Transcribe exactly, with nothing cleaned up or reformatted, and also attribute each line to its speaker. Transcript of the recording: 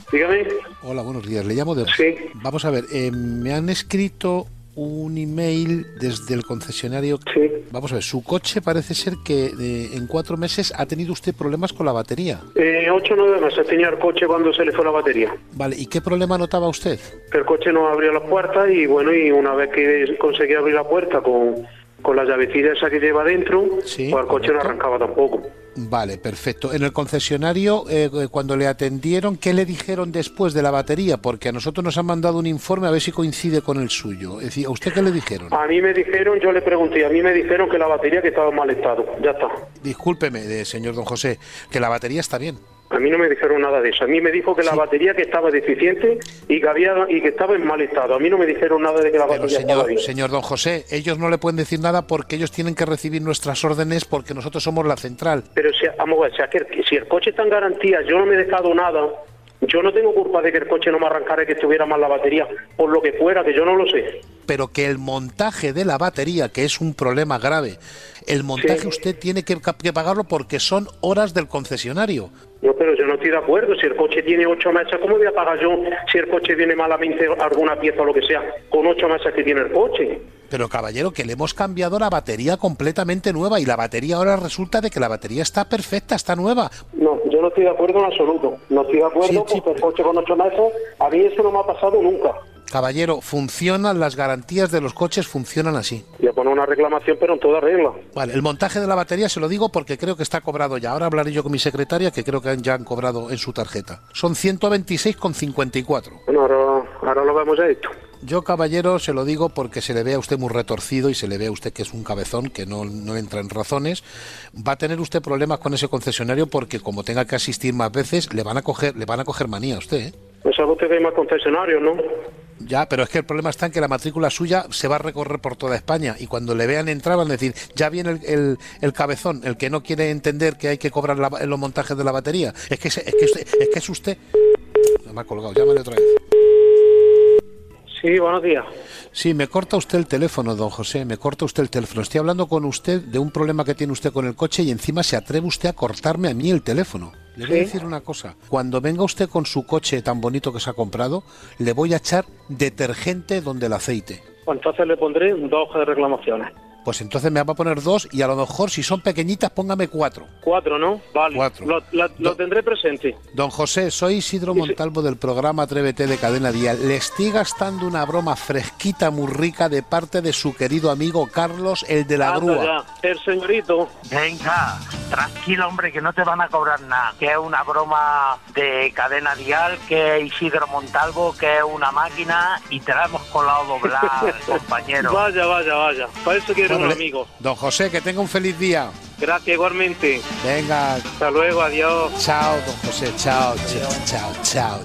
Speaker 1: Dígame.
Speaker 2: Hola, buenos días. Le llamo de...
Speaker 1: Sí.
Speaker 2: Vamos a ver, eh, me han escrito un email desde el concesionario.
Speaker 1: Sí.
Speaker 2: Vamos a ver, su coche parece ser que eh, en cuatro meses ha tenido usted problemas con la batería.
Speaker 1: Eh, ocho o nueve meses tenía el coche cuando se le fue la batería.
Speaker 2: Vale, ¿y qué problema notaba usted?
Speaker 1: Que el coche no abría las puertas y bueno, y una vez que conseguí abrir la puerta con, con la llavecilla esa que lleva dentro,
Speaker 2: Sí,
Speaker 1: pues el coche
Speaker 2: correcto.
Speaker 1: no arrancaba tampoco.
Speaker 2: Vale, perfecto. En el concesionario, eh, cuando le atendieron, ¿qué le dijeron después de la batería? Porque a nosotros nos han mandado un informe a ver si coincide con el suyo. Es decir, ¿a usted qué le dijeron?
Speaker 1: A mí me dijeron, yo le pregunté, a mí me dijeron que la batería que estaba en mal estado, ya está.
Speaker 2: Discúlpeme, eh, señor don José, que la batería está bien.
Speaker 1: A mí no me dijeron nada de eso. A mí me dijo que la
Speaker 2: Sí.
Speaker 1: batería que estaba deficiente y que había y que estaba en mal estado. A mí no me dijeron nada de que la
Speaker 2: Pero
Speaker 1: batería estaba
Speaker 2: señor,
Speaker 1: bien.
Speaker 2: señor don José, ellos no le pueden decir nada porque ellos tienen que recibir nuestras órdenes porque nosotros somos la central.
Speaker 1: Pero si, vamos a ver, si, aquel- si el coche está en garantía, yo no me he dejado nada, yo no tengo culpa de que el coche no me arrancara y que estuviera mal la batería, por lo que fuera, que yo no lo sé.
Speaker 2: Pero que el montaje de la batería, que es un problema grave, el montaje
Speaker 1: Sí.
Speaker 2: usted tiene que, que pagarlo porque son horas del concesionario.
Speaker 1: No, pero yo no estoy de acuerdo. Si el coche tiene ocho meses, ¿cómo voy a pagar yo si el coche viene malamente alguna pieza o lo que sea, con ocho meses que tiene el coche?
Speaker 2: Pero caballero, que le hemos cambiado la batería completamente nueva y la batería ahora resulta de que la batería está perfecta, está nueva.
Speaker 1: No, yo no estoy de acuerdo en absoluto. No estoy de acuerdo
Speaker 2: Sí, sí,
Speaker 1: porque el coche con ocho meses, a mí eso no me ha pasado nunca.
Speaker 2: Caballero, funcionan, las garantías de los coches funcionan así.
Speaker 1: Voy a poner una reclamación, pero en toda regla.
Speaker 2: Vale, el montaje de la batería se lo digo porque creo que está cobrado ya. Ahora hablaré yo con mi secretaria que creo que han- ya han cobrado en su tarjeta. Son ciento veintiséis con cincuenta y cuatro.
Speaker 1: Bueno, ahora, ahora lo vemos ya esto.
Speaker 2: Yo, caballero, se lo digo porque se le ve a usted muy retorcido y se le ve a usted que es un cabezón, que no, no entra en razones. Va a tener usted problemas con ese concesionario porque como tenga que asistir más veces, le van a coger, le van a coger manía a usted, ¿eh?
Speaker 1: No sabe usted que hay más concesionarios, ¿no?
Speaker 2: Ya, pero es que el problema está en que la matrícula suya se va a recorrer por toda España y cuando le vean entrar van a decir, ya viene el, el, el cabezón, el que no quiere entender que hay que cobrar la- los montajes de la batería. Es que, se- es que, usted, es que es usted... Me ha colgado, llámale otra vez.
Speaker 1: Sí, buenos días.
Speaker 2: Sí, me corta usted el teléfono, don José, me corta usted el teléfono. Estoy hablando con usted de un problema que tiene usted con el coche y encima se atreve usted a cortarme a mí el teléfono. Le voy a
Speaker 1: Sí.
Speaker 2: decir una cosa. Cuando venga usted con su coche tan bonito que se ha comprado, le voy a echar detergente donde el aceite.
Speaker 1: Pues entonces le pondré dos hojas de reclamaciones.
Speaker 2: Pues entonces me va a poner dos y a lo mejor si son pequeñitas póngame cuatro.
Speaker 1: Cuatro, ¿no? Vale.
Speaker 2: Cuatro.
Speaker 1: Lo, la- lo
Speaker 2: Do-
Speaker 1: tendré presente.
Speaker 2: Don José, soy Isidro
Speaker 1: Sí, sí.
Speaker 2: Montalvo del programa Atrévete de Cadena Dial. Le estoy gastando una broma fresquita muy rica de parte de su querido amigo Carlos, el de la
Speaker 1: Anda
Speaker 2: grúa.
Speaker 1: ya. El señorito.
Speaker 3: Venga, tranquilo, hombre, que no te van a cobrar nada. Que es una broma de Cadena Dial, que es Isidro Montalvo, que es una máquina y te la hemos colado doblar, compañero.
Speaker 1: Vaya, vaya, vaya. Para eso quiero
Speaker 2: Bueno,
Speaker 1: un
Speaker 2: le-
Speaker 1: amigo.
Speaker 2: Don José, que tenga un feliz día.
Speaker 1: Gracias igualmente.
Speaker 2: Venga,
Speaker 1: Hasta luego, adiós.
Speaker 2: chao, don José, chao, chao, chao, chao.